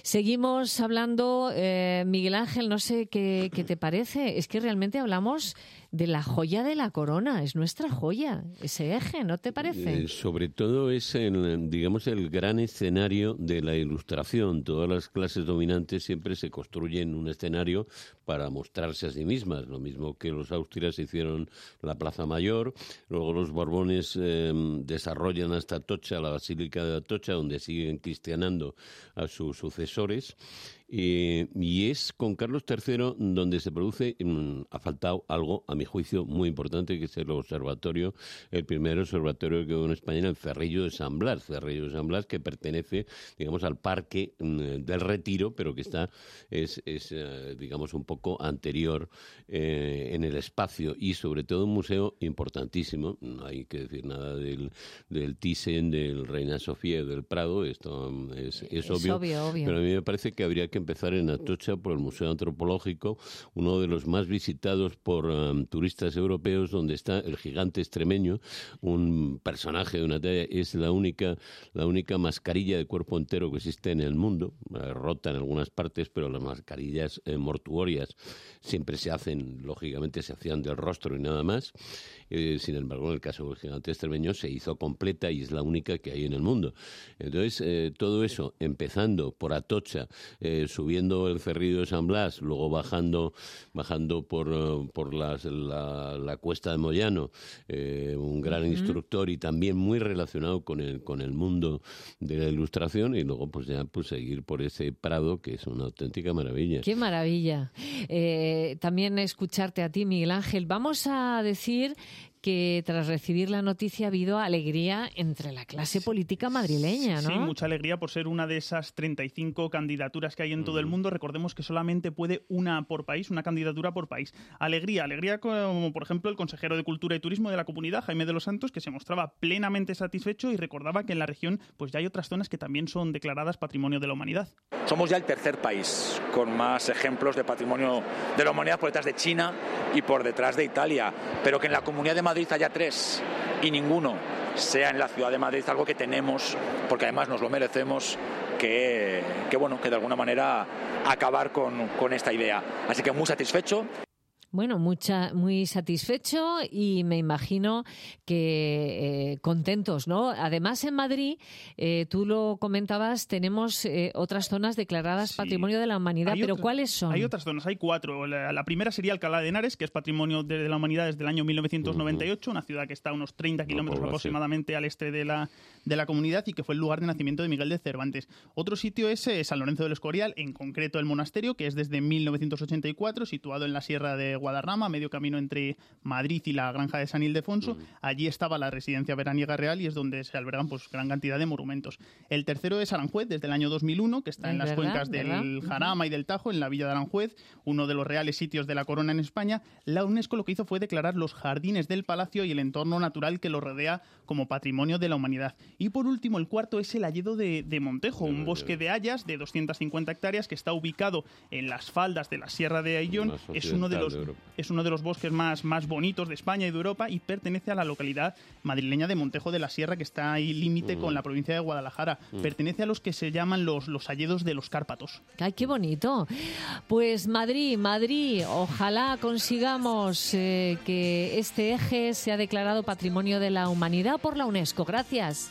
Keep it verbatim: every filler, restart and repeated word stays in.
Seguimos hablando, eh, Miguel Ángel, no sé qué, qué te parece. Es que realmente hablamos de la joya de la corona, es nuestra joya, ese eje, ¿no te parece? Eh, sobre todo es, el, digamos, el gran escenario de la Ilustración. Todas las clases dominantes siempre se construyen un escenario para mostrarse a sí mismas, lo mismo que los austrias hicieron la Plaza Mayor, luego los Borbones eh, desarrollan hasta Atocha, la Basílica de Atocha, donde siguen cristianando a sus sucesores. Eh, y es con Carlos tercero donde se produce, mmm, ha faltado algo, a mi juicio, muy importante, que es el observatorio, el primer observatorio que hubo en España, el Cerrillo de San Blas, Cerrillo de San Blas, que pertenece, digamos, al Parque mmm, del Retiro, pero que está, es, es eh, digamos, un poco anterior eh, en el espacio, y sobre todo un museo importantísimo. No hay que decir nada del, del Thyssen, del Reina Sofía, del Prado, esto es, es, es obvio, obvio, obvio, pero a mí me parece que habría que empezar en Atocha por el Museo Antropológico, uno de los más visitados por um, turistas europeos, donde está el gigante extremeño, un personaje de una talla, es la única, la única mascarilla de cuerpo entero que existe en el mundo, eh, rota en algunas partes, pero las mascarillas eh, mortuorias siempre se hacen, lógicamente se hacían del rostro y nada más. Eh, sin embargo, en el caso del gigante extremeño se hizo completa y es la única que hay en el mundo. Entonces, eh, todo eso, empezando por Atocha, eh, subiendo el Cerrillo de San Blas, luego bajando bajando por, uh, por las, la, la Cuesta de Moyano, eh, un gran uh-huh. instructor y también muy relacionado con el, con el mundo de la Ilustración, y luego pues ya pues seguir por ese Prado, que es una auténtica maravilla. ¡Qué maravilla! Eh, también escucharte a ti, Miguel Ángel. Vamos a decir que tras recibir la noticia ha habido alegría entre la clase política madrileña, ¿no? Sí, mucha alegría por ser una de esas treinta y cinco candidaturas que hay en todo el mundo. Recordemos que solamente puede una por país, una candidatura por país. Alegría, alegría como por ejemplo el consejero de Cultura y Turismo de la Comunidad, Jaime de los Santos, que se mostraba plenamente satisfecho y recordaba que en la región pues ya hay otras zonas que también son declaradas Patrimonio de la Humanidad. Somos ya el tercer país con más ejemplos de Patrimonio de la Humanidad, por detrás de China y por detrás de Italia, pero que en la Comunidad de Madrid haya tres y ninguno sea en la ciudad de Madrid, algo que tenemos, porque además nos lo merecemos, que, que bueno, que de alguna manera acabar con, con esta idea. Así que muy satisfecho. Bueno, mucha, muy satisfecho y me imagino que eh, contentos, ¿no? Además, en Madrid, eh, tú lo comentabas, tenemos eh, otras zonas declaradas sí. Patrimonio de la Humanidad, hay pero otra, ¿cuáles son? Hay otras zonas, hay cuatro. La, la primera sería Alcalá de Henares, que es Patrimonio de, de la Humanidad desde el año mil novecientos noventa y ocho, uh-huh. una ciudad que está a unos treinta kilómetros aproximadamente al este de la, de la comunidad y que fue el lugar de nacimiento de Miguel de Cervantes. Otro sitio es eh, San Lorenzo del Escorial, en concreto el monasterio, que es desde mil novecientos ochenta y cuatro, situado en la Sierra de Guadarrama, medio camino entre Madrid y la Granja de San Ildefonso. Uh-huh. Allí estaba la residencia veraniega real y es donde se albergan pues gran cantidad de monumentos. El tercero es Aranjuez, desde el año dos mil uno, que está en las ¿verdad? cuencas ¿verdad? del Jarama uh-huh. y del Tajo, en la villa de Aranjuez, uno de los reales sitios de la corona en España. La UNESCO lo que hizo fue declarar los jardines del palacio y el entorno natural que lo rodea como Patrimonio de la Humanidad. Y por último, el cuarto es el Hayedo de, de Montejo, un bosque de hayas de doscientas cincuenta hectáreas que está ubicado en las faldas de la Sierra de Ayllón. Es uno de los, es uno de los bosques más, más bonitos de España y de Europa y pertenece a la localidad madrileña de Montejo de la Sierra, que está ahí límite mm. con la provincia de Guadalajara. Mm. Pertenece a los que se llaman los, los hayedos de los Cárpatos. ¡Ay, qué bonito! Pues Madrid, Madrid, ojalá consigamos eh, que este eje sea declarado Patrimonio de la Humanidad por la UNESCO. Gracias.